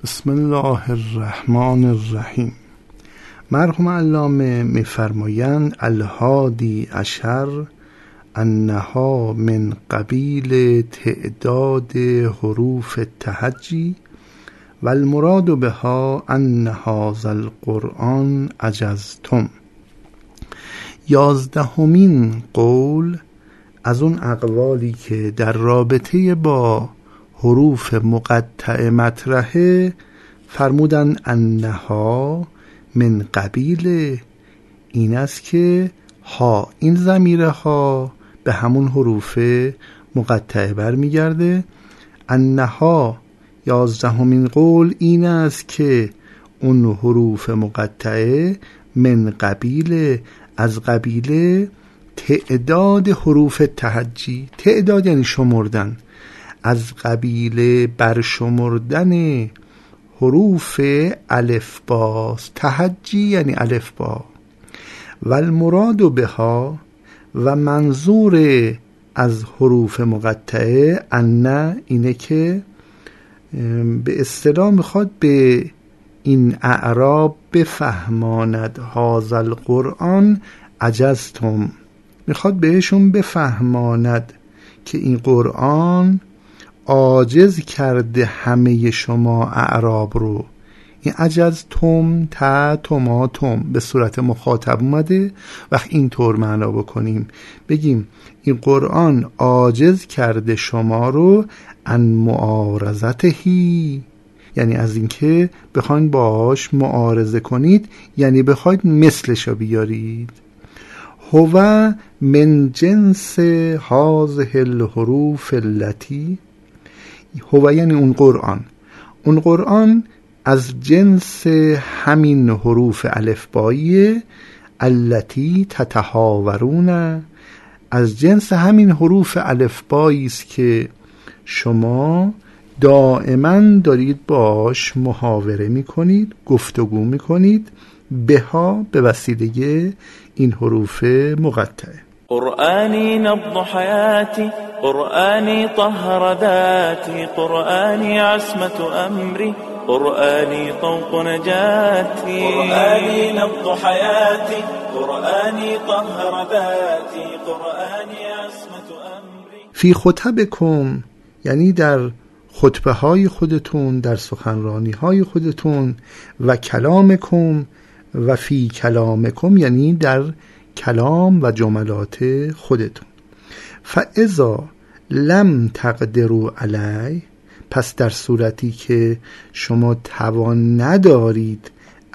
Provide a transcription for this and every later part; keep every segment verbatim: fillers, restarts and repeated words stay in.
بسم الله الرحمن الرحیم. مرحوم علامه میفرمایند الهادی عشر انها من قبیل تعداد حروف التهجی و المراد بها ان هذا القرآن عجزتم. یازدهمین قول از اون اقوالی که در رابطه با حروف مقطع مطرحه فرمودن انها من قبیل این است که ها، این ضمیر ها به همون حروف مقطعه برمیگرده. انها یازدهمین قول این است که اون حروف مقطعه من قبیل از قبیل تعداد حروف تهجی. تعداد یعنی شمردن، از قبیل برشمردن حروف الف باست. تهجی یعنی الف با. و المراد بها و منظور از حروف مقطعه ان اینه که به اصطلاح میخواد به این اعراب بفهماند هذا القرآن عجزتم، میخواد بهشون بفهماند که این قرآن عاجز کرده همه شما اعراب رو. این عجزتم تا تماتم به صورت مخاطب اومده. وقت این طور معنا بکنیم بگیم این قرآن عاجز کرده شما رو ان معارضتهی، یعنی از اینکه بخواید باهاش معارضه کنید، یعنی بخواید مثلشو بیارید. هو من جنس هذه الحروف التي، هو یعنی اون قرآن، اون قرآن از جنس همین حروف الفبایی التي تتحاورون، از جنس همین حروف الفبایی است که شما دائما دارید باش محاوره میکنید، گفتگو میکنید، بها به وسیله این حروف مقطعه. قرآنی نبض حیاتی، قرآنی طهر ذاتی، قرآنی عصمت امری، قرآنی طوق نجاتی. قرآنی نبض حیاتی، قرآنی طهر ذاتی، قرآنی عصمت امری. فی خطبکم یعنی در خطبه های خودتون، در سخنرانی های خودتون، و کلامکم و فی کلامکم یعنی در کلام و جملات خودتون. فاذا لم تقدروا علی، پس در صورتی که شما توان ندارید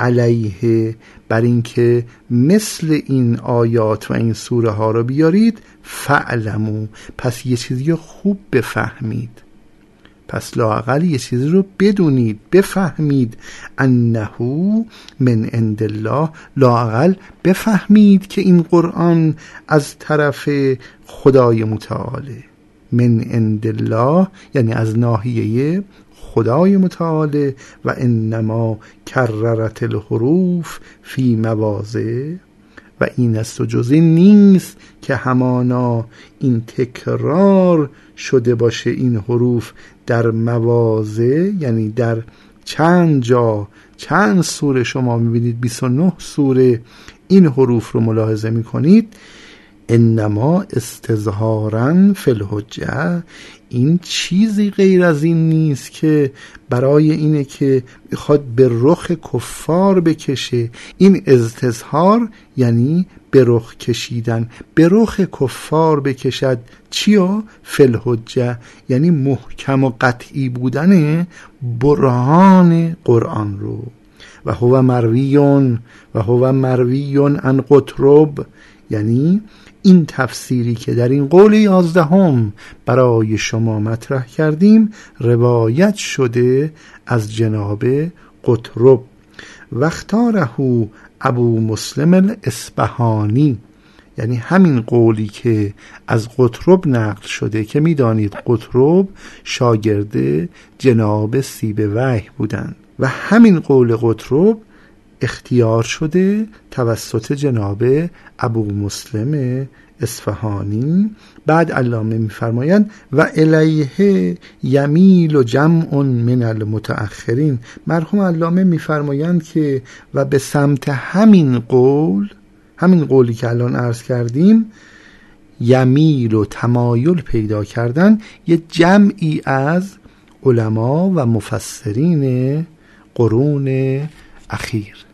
علیه بر اینکه مثل این آیات و این سوره ها رو بیارید، فعلمو، پس یه چیزی خوب بفهمید، پس لااقل یه چیزی رو بدونید، بفهمید انه من عند الله، لااقل بفهمید که این قرآن از طرف خدای متعاله. من عند الله یعنی از ناحیه خدای متعاله. و انما کررت الحروف فی مواضع، و این است و جز این نیست که همانا این تکرار شده باشه این حروف در مواضع، یعنی در چند جا، چند سوره شما میبینید بیست و نه سوره این حروف رو ملاحظه میکنید. انما استظهارا فی الحجه، این چیزی غیر از این نیست که برای اینه که بخواد به رخ کفار بکشه. این استظهار یعنی به رخ کشیدن، به رخ کفار بکشد. چیو؟ فی الحجه یعنی محکم و قطعی بودن برهان قرآن رو. و هو مرویون و هو مرویون عن قطرب، یعنی این تفسیری که در این قول یازدهم برای شما مطرح کردیم روایت شده از جناب قطرب. و اختاره ابو مسلم الاصبهانی، یعنی همین قولی که از قطرب نقل شده که میدانید قطرب شاگرد جناب سیب وحی بودند، و همین قول قطرب اختیار شده توسط جناب ابو مسلم اصفهانی. بعد علامه میفرمایند و الیه یمیل و جمع من المتأخرین. مرحوم علامه میفرمایند که و به سمت همین قول، همین قولی که الان عرض کردیم، یمیل و تمایل پیدا کردن یه جمعی از علما و مفسرین قرون اخیر.